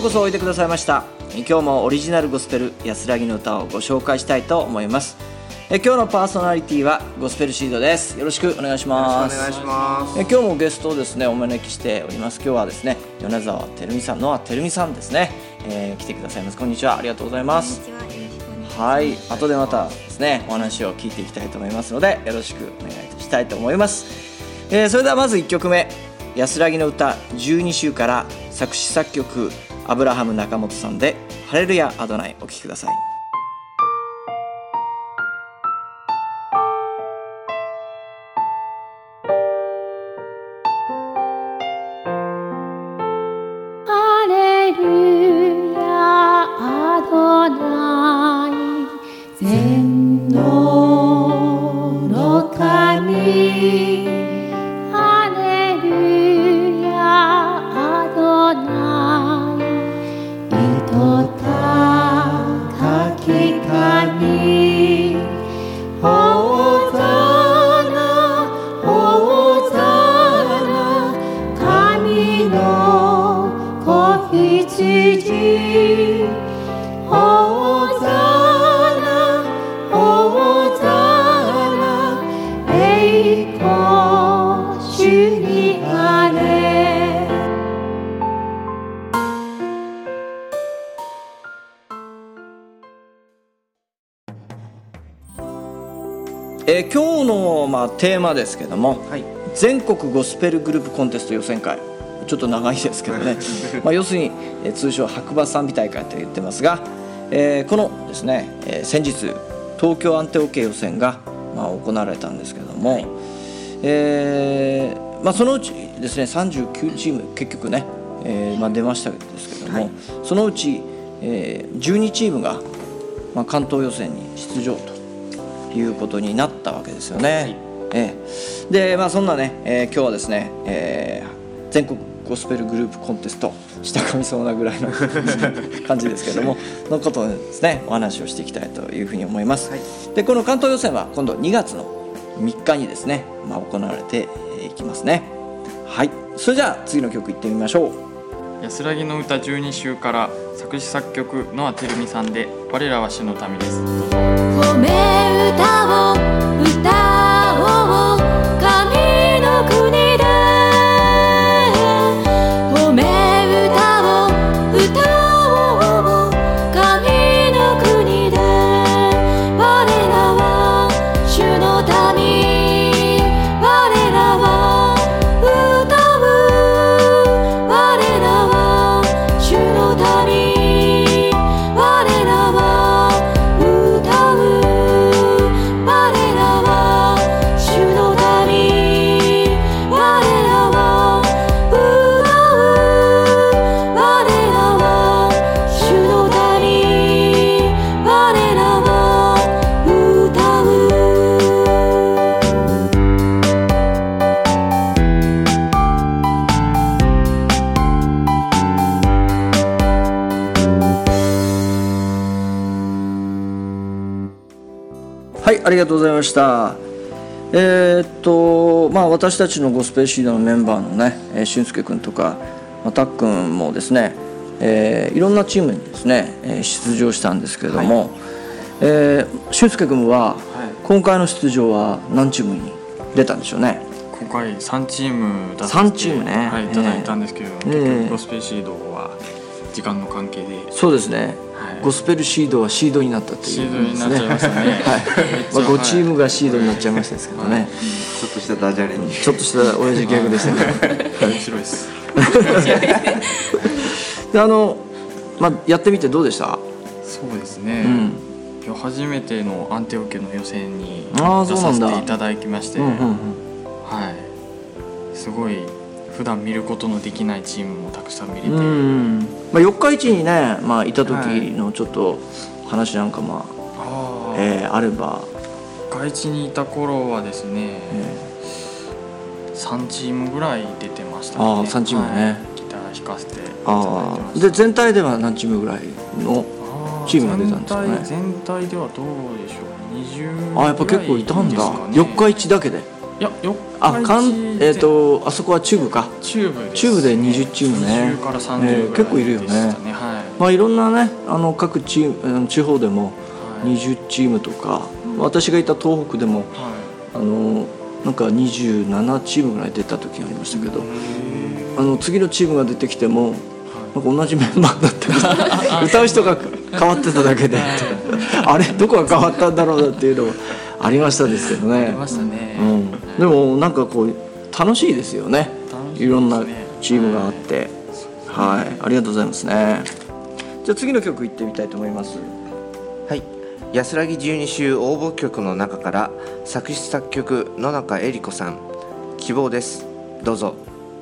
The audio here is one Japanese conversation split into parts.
こそおいでくださいました。今日もオリジナルゴスペル安らぎの歌をご紹介したいと思います。今日のパーソナリティはゴスペルシードです。よろしくお願いします。 よろしくお願いします。 今日もゲストをですねお招きしております。今日はですね米沢てるみさん、ノアてるみさんですね、来てくださいます。こんにちは、ありがとうございます。はい、後でまたですねお話を聞いていきたいと思いますのでよろしくお願いしたいと思います。それではまず1曲目、安らぎの歌12週から作詞作曲アブラハム中本さんでハレルヤアドナイ、お聴きください。 ハレルヤアドナイ、全能の神、ハレルヤアドナイ、糸高き神、ホザナホザナ、神の子羊、ホザナホザナ、栄光主にあれ。 今日の、テーマですけども、 はい、 全国ゴスペルグループコンテスト予選会、ちょっと長いですけどね要するに、通称白馬賛美大会と言ってますが、このですね、先日東京アンテオ系予選が、行われたんですけども、はい、そのうちですね39チーム結局ね、出ましたですけども、はい、そのうち、12チームが、関東予選に出場ということになったわけですよね。はい、で、そんなね、今日はですね、全国ゴスペルグループコンテスト下噛みそうなぐらいの感じですけどものことをですねお話をしていきたいというふうに思います。はい、でこの関東予選は今度2月の3日にですね、行われていきますね。はい、それじゃあ次の曲いってみましょう。 安らぎの歌12週から作詞作曲ノアてるみさんで我らは主の民です。 褒め歌を歌おう神の国で、褒め歌を歌おう神の国で、我らは主の民、我らは歌う、我らは主の民、我らは歌う、我らは主の民、我らは歌う、我らは主の民、我らは歌う。 はい、ありがとうございました。私たちのゴスペルシードのメンバーのね、俊介君とか、たっくんもですね、いろんなチームにですね、出場したんですけれども、俊介君は今回の出場は何チームに出たんでしょうね。 今回3チーム出さ 3 せチームね、 いただいたんですけど、結局ゴスペルシードは時間の関係で、 そうですね、ゴスペルシードはシードになったという、 シードになっちゃいましたね。 はい5チームがシードになっちゃいましたですけどね、 ちょっとしたダジャレにちょっとした親父ギャグでしたね。 面白いです。 でやってみてどうでした？ そうですね、今日初めてのアンテオ家の予選に出させていただきまして、はい、すごい普段見ることのできないチームもたくさん見れて、 四日市にね、いた時のちょっと話なんかあれば。 四日市にいた頃はですね、3チームぐらい出てましたね。 3チームね、 ギター弾かせていただいてました。 で全体では何チームぐらいのチームが出たんですかね。 全体ではどうでしょう、20 やっぱ結構いたんだ、四日市だけで。 いいやあそこは中部か。 中部です、 中部で20チームね。 20から30ぐらいでしたね。 結構いるよね。まあいろんなね各地方でも20チームとか、私がいた東北でも、なんか27チームぐらい出た時がありましたけど、次のチームが出てきてもなんか同じメンバーだった歌う人が変わってただけであれどこが変わったんだろうなっていうのもありましたですけどね。 ありましたね。 でもなんかこう楽しいですよね。いろんなチームがあって、はい、ありがとうございますね。じゃあ次の曲いってみたいと思います。 はい、安らぎ12週応募曲の中から作詞作曲野中恵理子さん、希望です。どうぞ。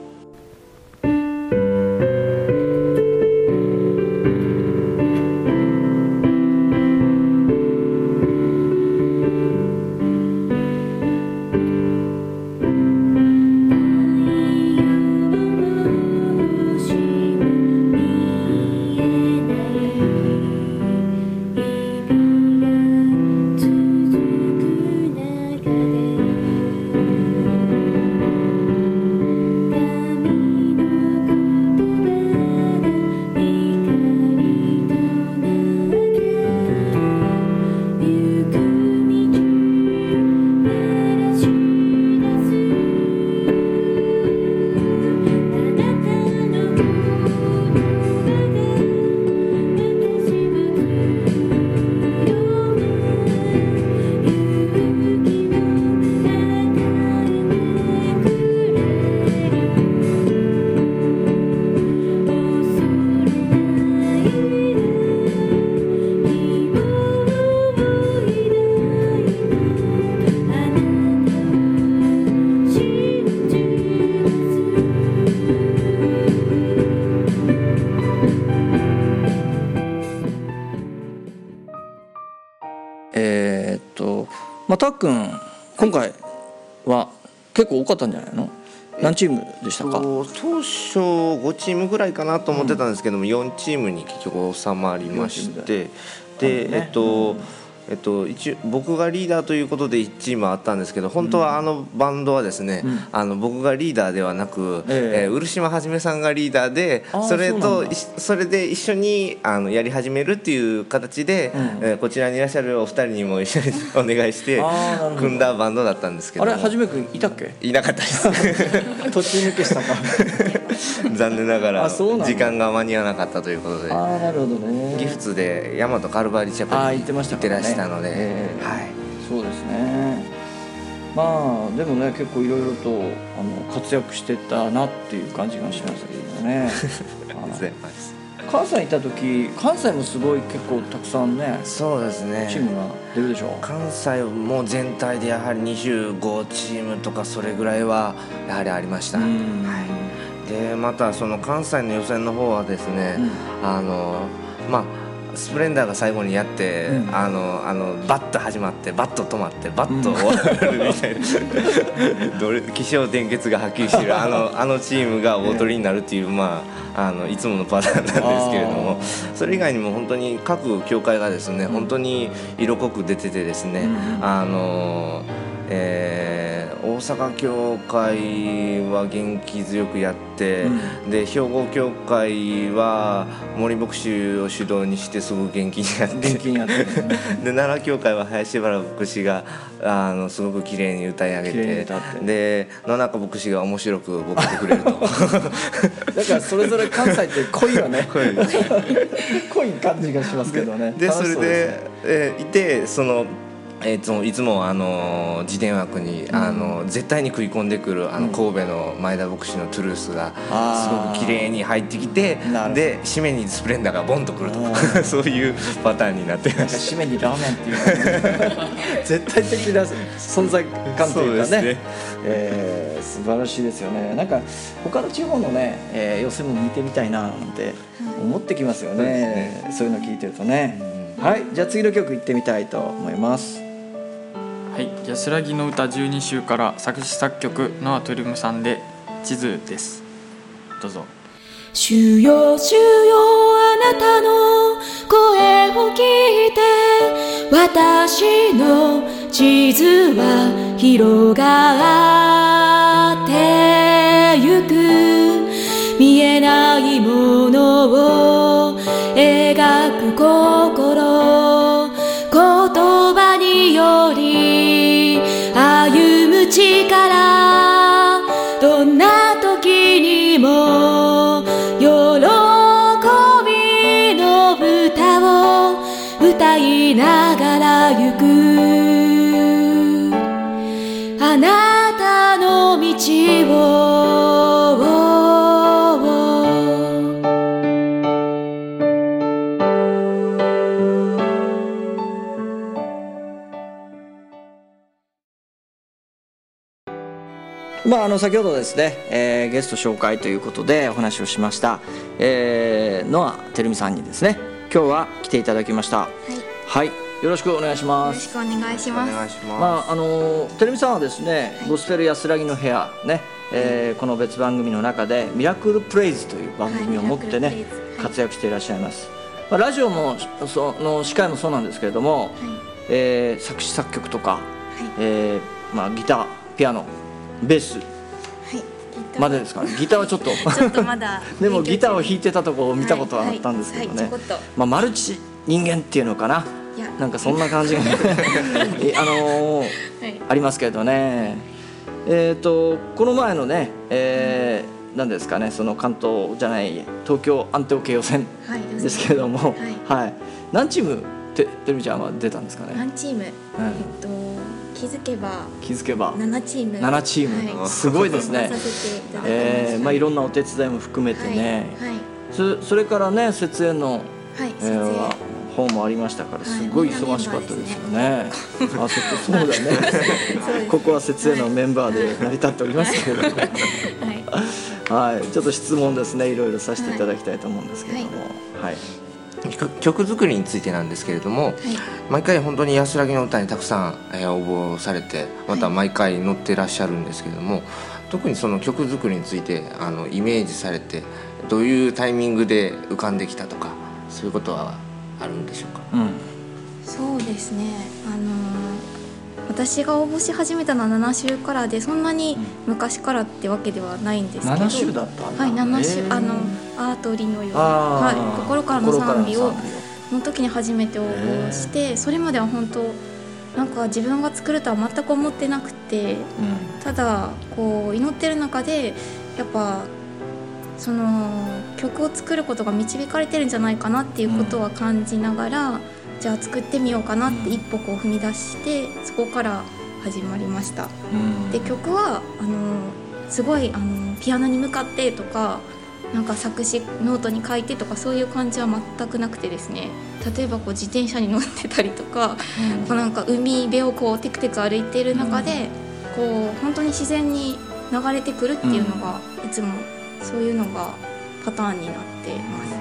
たっくん今回は結構多かったんじゃないの？何チームでしたか？ 当初5チームぐらいかなと思ってたんですけども、4チームに結局収まりまして、で一応僕がリーダーということで1チームあったんですけど、本当はバンドはですね、僕がリーダーではなく、漆島はじめさんがリーダーで、それで一緒にやり始めるっていう形で、こちらにいらっしゃるお二人にも一緒にお願いして組んだバンドだったんですけども。 あれはじめくんいたっけ？ いなかったです途中抜けしたか残念ながら時間が間に合わなかったということで、 なるほどね、 ギフツで大和カルバリチャペルに行ってらしたので、はい、 そうですね。まあでもね結構いろいろと活躍してたなっていう感じがしましたけどねありがとうございます。 関西いた時、関西もすごい結構たくさんね、 そうですね、 チームが出るでしょう。 関西も全体でやはり25チームとかそれぐらいはやはりありました。はい、でまたその関西の予選の方はですね、スプレンダーが最後にやって、バッと始まってバッと止まってバッと終わるみたいな起承転結がはっきりしているあのチームが大取りになるっていう、いつものパターンなんですけれども、それ以外にも本当に各協会がですね、本当に色濃く出ててですね、大阪協会は元気強くやって、で兵庫協会は森牧師を主導にしてすごく元気にやってで奈良協会は林原牧師がすごく綺麗に歌い上げて、で野中牧師が面白くボケてくれるとだからそれぞれ関西って濃いよね濃い感じがしますけどね。 でそれで、いていつも自伝枠に絶対に食い込んでくる神戸の前田牧師のトゥルースがすごく綺麗に入ってきて、で締めにスプレンダーがボンとくるとそういうパターンになってました。 締めにラーメンっていう絶対的な存在感というかね、素晴らしいですよね。なんか他の地方のね、予選も見てみたいななんて思ってきますよね。そういうの聞いてるとね。はい、じゃあ次の曲いってみたいと思います。 はい、安らぎの歌12週から作詞作曲ノアトリムさんで地図です。どうぞ。 主よ主よあなたの声を聞いて私の地図は広がってゆく見えないものを描く心言葉により歩む力どんな時にも喜びの歌を歌いながら行くあなたの道を先ほどですね、ゲスト紹介ということでお話をしました、ノアてるみさんにですね今日は来ていただきました。はい、よろしくお願いします。 よろしくお願いします。 てるみさんはですね、ゴスペル安らぎの部屋ね、この別番組の中でミラクルプレイズという番組を持ってね、活躍していらっしゃいます。ラジオの司会もそうなんですけれども、作詞作曲とか、ギター、ピアノ、ベースまでですかね。ギターはちょっとまだでもギターを弾いてたところを見たことはあったんですけどね、マルチ人間っていうのかな、なんかそんな感じがありますけどね。この前のね、何ですかね、その関東じゃない東京アンテオ系予選ですけれども、何チームてるみちゃんは出たんですかね。 何チーム、気づけば7チーム、 すごいですね。いろんなお手伝いも含めてね、それからね設営の方もありましたから、すごい忙しかったですよね。そうだねここは設営のメンバーで成り立っておりますけれどもちょっと質問ですね、いろいろさせていただきたいと思うんですけれども、 曲作りについてなんですけれども、毎回本当に安らぎの歌にたくさん応募されて、また毎回載ってらっしゃるんですけれども、特にその曲作りについてイメージされてどういうタイミングで浮かんできたとか、そういうことはあるんでしょうか。 そうですね、私が応募し始めたのは7週からで、そんなに昔からってわけではないんですけど、 7週だったんだ。 7週、アートリのように、心からの賛美をの時に初めて応募して、それまでは本当なんか自分が作るとは全く思ってなくて、ただこう祈ってる中でやっぱその曲を作ることが導かれてるんじゃないかなっていうことは感じながら、じゃあ作ってみようかなって一歩こう踏み出して、そこから始まりました。で曲はすごいピアノに向かってとか、なんか作詞ノートに書いてとかそういう感じは全くなくてですね、例えばこう自転車に乗ってたりとか、こうなんか海辺をこうテクテク歩いている中で、こう本当に自然に流れてくるっていうのが、いつもそういうのがパターンになって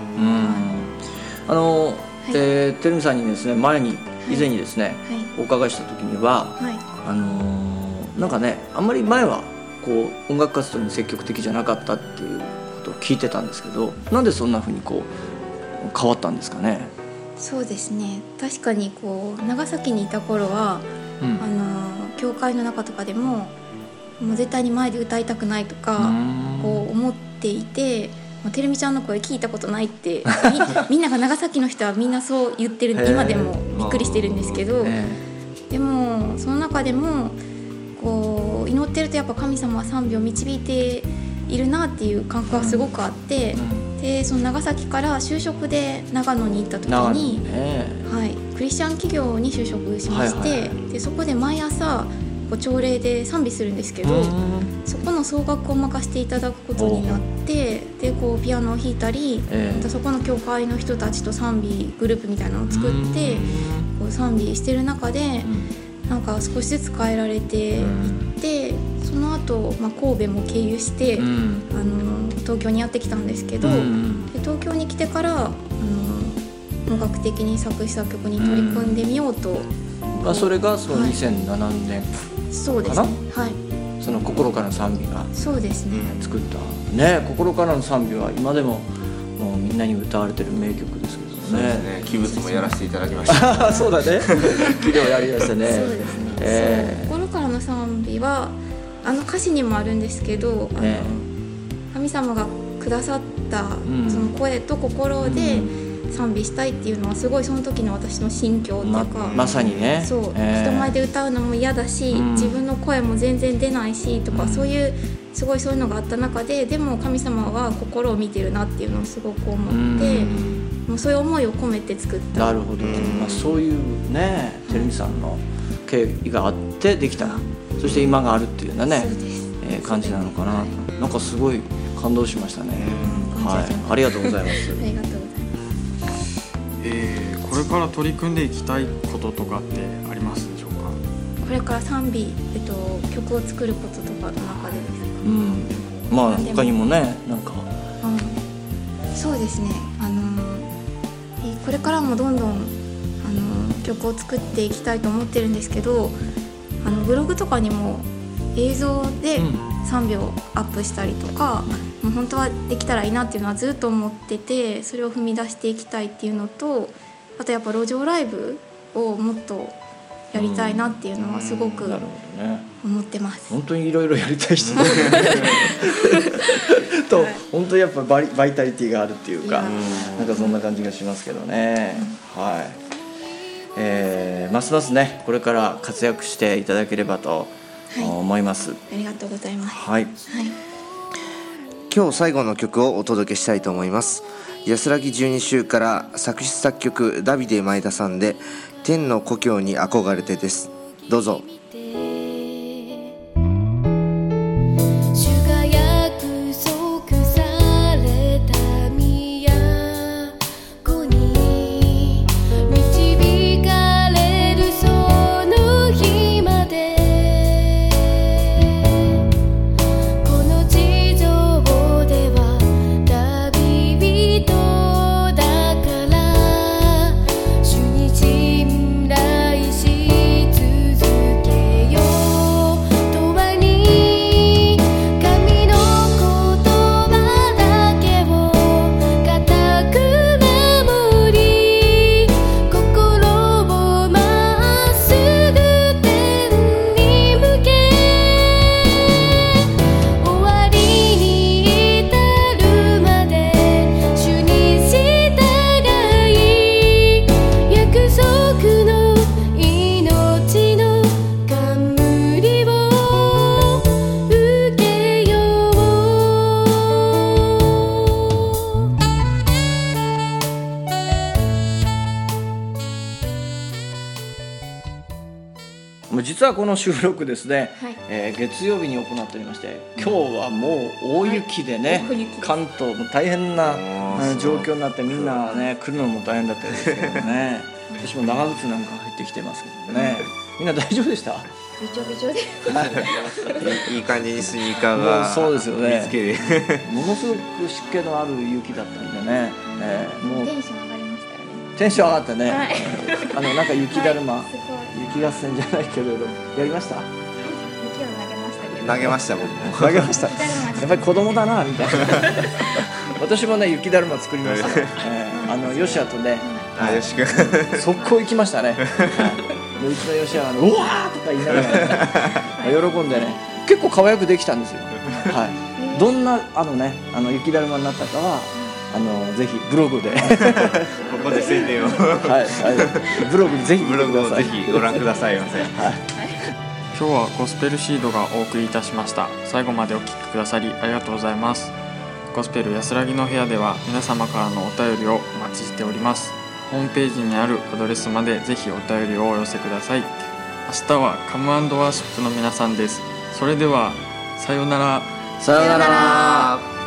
ます。 てるみさんにですね、以前にですね、お伺いした時には、なんかね、あんまり前はこう音楽活動に積極的じゃなかったっていうことを聞いてたんですけど、なんでそんな風にこう変わったんですかね。 そうですね、確かにこう長崎にいた頃は、教会の中とかでもう絶対に前で歌いたくないとかこう思っていて、てるみちゃんの声聞いたことないってみんなが長崎の人はみんなそう言ってる、今でもびっくりしてるんですけど、でもその中でもこう祈ってるとやっぱ神様は賛美を導いているなっていう感覚がすごくあって、でその長崎から就職で長野に行った時に、クリスチャン企業に就職しまして、でそこで毎朝朝礼で賛美するんですけど、そこの総額を任せていただくことになって、でこうピアノを弾いたり、またそこの教会の人たちと賛美グループみたいなのを作ってこう賛美してる中で、なんか少しずつ変えられていって、その後、神戸も経由して、東京にやってきたんですけど、で東京に来てから本格的に作詞作曲に取り組んでみようと、 それがその2007年そうですね、 その心からの賛美がそうですね、 作ったね、心からの賛美は今でももうみんなに歌われてる名曲ですけどね。 器物もやらせていただきましたそうだね、器量やりましたね。 そうですね、心からの賛美は歌詞にもあるんですけど、神様がくださったその声と心で賛美したいっていうのはすごいその時の私の心境っていうか、 まさにね、 そう、人前で歌うのも嫌だし、自分の声も全然出ないしとか、そういうすごいそういうのがあった中で、でも神様は心を見てるなっていうのをすごく思って、もうそういう思いを込めて作った。 なるほど、そういうねてるみさんの経緯があってできた、そして今があるっていうようなね、感じなのかな。なんかすごい感動しましたね。はい、ありがとうございます。 ありがとうございます。 これから取り組んでいきたいこととかってありますでしょうか？ これから賛美、曲を作ることとかの中でですか？ まあ他にもね、なんか、 そうですね、これからもどんどん曲を作っていきたいと思ってるんですけど、ブログとかにも映像で賛美をアップしたりとか、もう本当はできたらいいなっていうのはずっと思ってて、それを踏み出していきたいっていうのと、あとやっぱ路上ライブをもっとやりたいなっていうのはすごく思ってます。 本当にいろいろやりたい人と、本当にやっぱバイタリティがあるっていうか、なんかそんな感じがしますけどね。はい、ますますねこれから活躍していただければと思います。 ありがとうございます。 はい。 今日最後の曲をお届けしたいと思います。安らぎ12週から作詞作曲ダビデ前田さんで天の故郷に憧れてです。どうぞ。 実はこの収録ですね、月曜日に行っておりまして、今日はもう大雪でね、関東も大変な状況になって、みんなね来るのも大変だったですけどね私も長靴なんか入ってきてますけどね、みんな大丈夫でした？ びちょびちょでいい感じにスニーカーがそうですよね、 見つけるものすごく湿気のある雪だったんでね、もうテンション上がりましたよね。 テンション上がってね、なんか雪だるま、 すごい雪合戦じゃないけれどやりました？ 雪を投げましたけど。 投げました僕も投げましたやっぱり子供だなみたいな私もね雪だるま作りましたよ、ヨシアとね、 よし君速攻行きましたね、でうちのヨシアがうわーとか言いながら、喜んでね結構可愛くできたんですよ、どんな雪だるまになったかはぜひブログでここで宣伝をブログぜひブログをぜひご覧くださいませ。 今日はゴスペルシードがお送りいたしました。最後までお聞きくださりありがとうございます。ゴスペル安らぎの部屋では皆様からのお便りをお待ちしております。ホームページにあるアドレスまでぜひお便りをお寄せください。明日はカム&ワーシップの皆さんです。それではさようなら。 さようなら。